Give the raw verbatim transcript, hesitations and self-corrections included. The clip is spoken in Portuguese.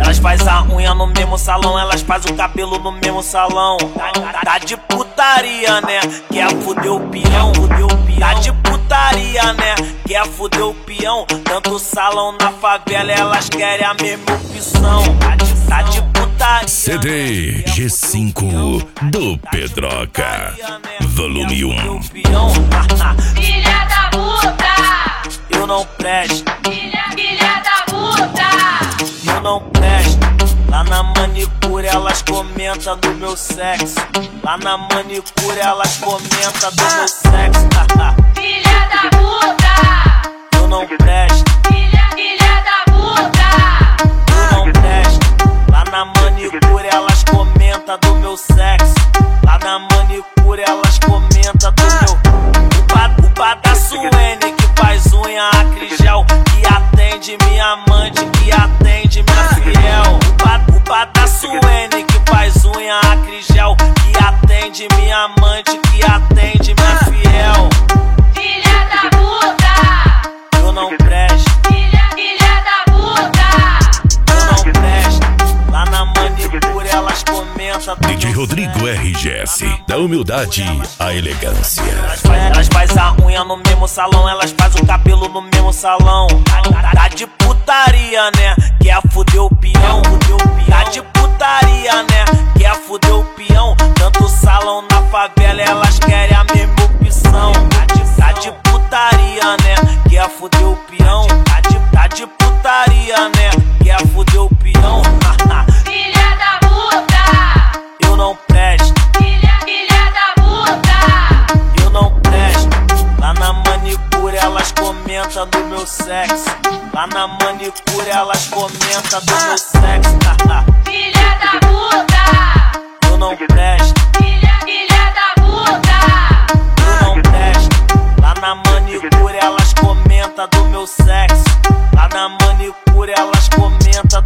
Elas faz a unha no mesmo salão, elas faz o cabelo no mesmo salão. Tá, tá de putaria, né? Quer fuder o peão, fuder o peão. Tá de putaria, né? Quer fuder o peão. Tanto salão na favela, elas querem a mesma opção. Tá de, tá de putaria. C D G cinco do Pedroca, volume um. Filha da puta, eu não presto. filha, filha da puta, Eu não presto. Lá na manicure elas comentam do meu sexo. Lá na manicure elas comentam do meu sexo. filha da puta, Eu não presto. filha, filha da puta, Eu não presto. Lá na manicure elas comentam do meu sexo. Lá na manicure elas comentam do meu. O pa, o pa da Suene que faz unha acrigel, que atende minha amante, que atende minha fiel. O pa, o pa da Suene que faz unha acrigel, que atende minha amante, que atende minha fiel. filha da puta, Eu não presto. filha, filha da puta, Eu não presto. Lá na manicure elas comentam do D J meu Rodrigo R G S, da humildade à elegância. Elas faz, elas faz a unha no mesmo salão, elas faz o cabelo no mesmo salão. Tá, tá de putaria, né? Quer fuder o peão, fuder o peão. Tá de putaria, né? Quer fuder o peão. Tanto salão na favela, elas querem a mesma opção. Tá de, tá de putaria, né? Quer fuder o peão. Tá de, tá de putaria, né? Quer fuder o peão. filha da puta, Eu não presto. filha, filha da puta, Eu não presto. Lá na manicure elas comentam do meu sexo. Lá na manicure elas comentam do meu sexo. filha da puta, Eu não presto. filha, filha da puta, Eu não presto. Lá na manicure elas comentam do meu sexo. Lá na manicure elas comentam